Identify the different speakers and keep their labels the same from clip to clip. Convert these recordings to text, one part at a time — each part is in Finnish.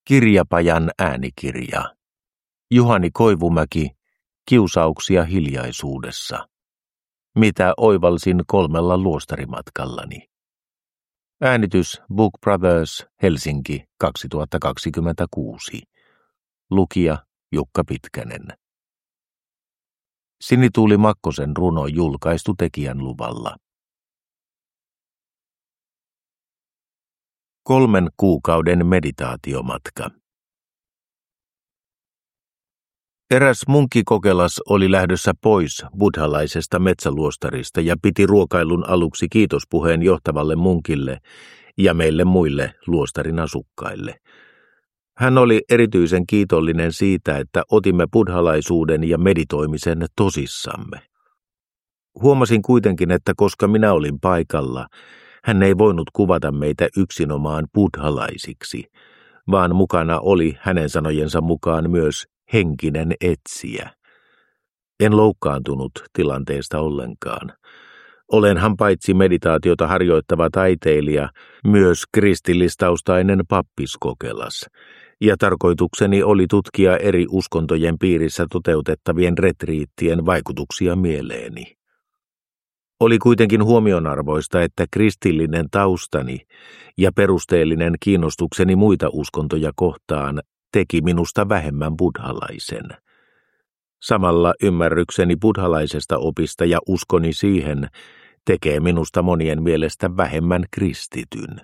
Speaker 1: Kirjapajan äänikirja. Juhani Koivumäki, Kiusauksia hiljaisuudessa. Mitä oivalsin 3 luostarimatkallani. Äänitys Book Brothers, Helsinki 2026. Lukija Jukka Pitkänen. Sinituuli Makkosen runo julkaistu tekijän luvalla. 3 kuukauden meditaatiomatka. Eräs munkkikokelas oli lähdössä pois buddhalaisesta metsäluostarista ja piti ruokailun aluksi kiitospuheen johtavalle munkille ja meille muille luostarin asukkaille. Hän oli erityisen kiitollinen siitä, että otimme buddhalaisuuden ja meditoimisen tosissamme. Huomasin kuitenkin, että koska minä olin paikalla, hän ei voinut kuvata meitä yksinomaan buddhalaisiksi, vaan mukana oli hänen sanojensa mukaan myös henkinen etsijä. En loukkaantunut tilanteesta ollenkaan. Olenhan paitsi meditaatiota harjoittava taiteilija, myös kristillistaustainen pappiskokelas, ja tarkoitukseni oli tutkia eri uskontojen piirissä toteutettavien retriittien vaikutuksia mieleeni. Oli kuitenkin huomionarvoista, että kristillinen taustani ja perusteellinen kiinnostukseni muita uskontoja kohtaan teki minusta vähemmän buddhalaisen. Samalla ymmärrykseni buddhalaisesta opista ja uskoni siihen tekee minusta monien mielestä vähemmän kristityn.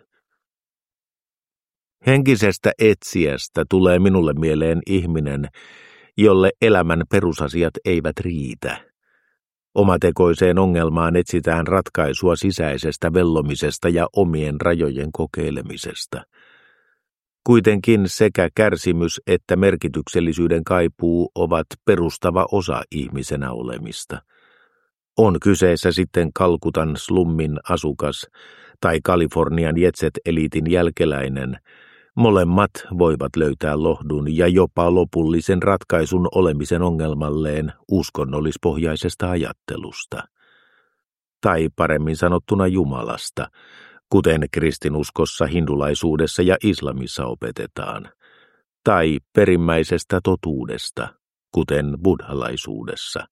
Speaker 1: Henkisestä etsijästä tulee minulle mieleen ihminen, jolle elämän perusasiat eivät riitä. Omatekoiseen ongelmaan etsitään ratkaisua sisäisestä vellomisesta ja omien rajojen kokeilemisesta. Kuitenkin sekä kärsimys että merkityksellisyyden kaipuu ovat perustava osa ihmisenä olemista. On kyseessä sitten Kalkutan slummin asukas tai Kalifornian jetset-eliitin jälkeläinen, molemmat voivat löytää lohdun ja jopa lopullisen ratkaisun olemisen ongelmalleen uskonnollispohjaisesta ajattelusta. Tai paremmin sanottuna Jumalasta, kuten kristinuskossa, hindulaisuudessa ja islamissa opetetaan. Tai perimmäisestä totuudesta, kuten buddhalaisuudessa.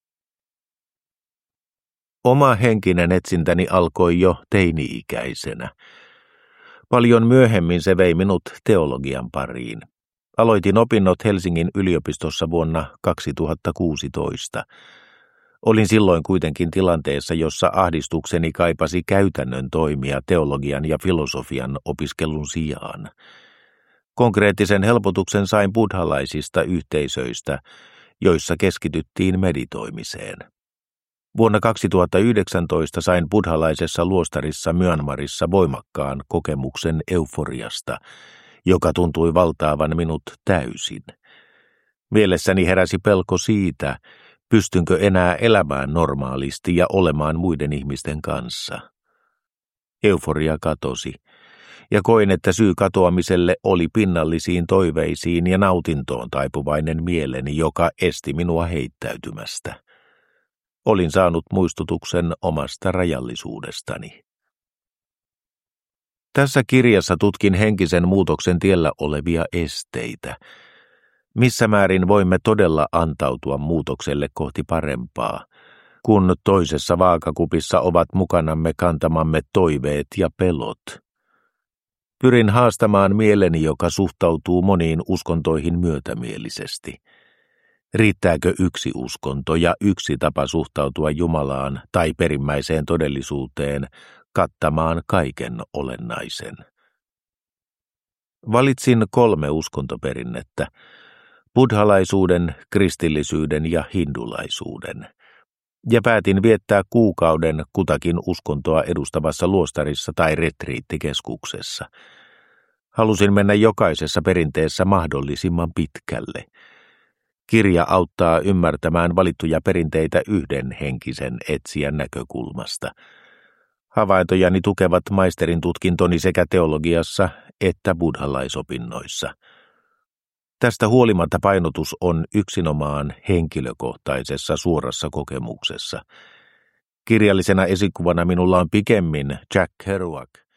Speaker 1: Oma henkinen etsintäni alkoi jo teini-ikäisenä. Paljon myöhemmin se vei minut teologian pariin. Aloitin opinnot Helsingin yliopistossa vuonna 2016. Olin silloin kuitenkin tilanteessa, jossa ahdistukseni kaipasi käytännön toimia teologian ja filosofian opiskelun sijaan. Konkreettisen helpotuksen sain buddhalaisista yhteisöistä, joissa keskityttiin meditoimiseen. Vuonna 2019 sain buddhalaisessa luostarissa Myanmarissa voimakkaan kokemuksen euforiasta, joka tuntui valtaavan minut täysin. Mielessäni heräsi pelko siitä, pystynkö enää elämään normaalisti ja olemaan muiden ihmisten kanssa. Euforia katosi, ja koin, että syy katoamiselle oli pinnallisiin toiveisiin ja nautintoon taipuvainen mieleni, joka esti minua heittäytymästä. Olin saanut muistutuksen omasta rajallisuudestani. Tässä kirjassa tutkin henkisen muutoksen tiellä olevia esteitä. Missä määrin voimme todella antautua muutokselle kohti parempaa, kun toisessa vaakakupissa ovat mukanamme kantamamme toiveet ja pelot. Pyrin haastamaan mieleni, joka suhtautuu moniin uskontoihin myötämielisesti. Riittääkö yksi uskonto ja yksi tapa suhtautua Jumalaan tai perimmäiseen todellisuuteen kattamaan kaiken olennaisen? Valitsin 3 uskontoperinnettä: buddhalaisuuden, kristillisyyden ja hindulaisuuden, ja päätin viettää kuukauden kutakin uskontoa edustavassa luostarissa tai retriittikeskuksessa. Halusin mennä jokaisessa perinteessä mahdollisimman pitkälle. Kirja auttaa ymmärtämään valittuja perinteitä yhden henkisen etsijän näkökulmasta. Havaintojani tukevat maisterin tutkintoni sekä teologiassa että buddhalaisopinnoissa. Tästä huolimatta painotus on yksinomaan henkilökohtaisessa suorassa kokemuksessa. Kirjallisena esikuvana minulla on pikemmin Jack Kerouac,